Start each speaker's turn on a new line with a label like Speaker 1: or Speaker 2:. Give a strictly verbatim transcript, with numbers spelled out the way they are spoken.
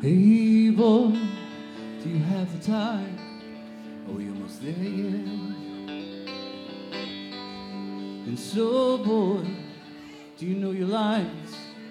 Speaker 1: Hey boy, do you have the time? Are we almost there yet? And so boy, do you know your lines?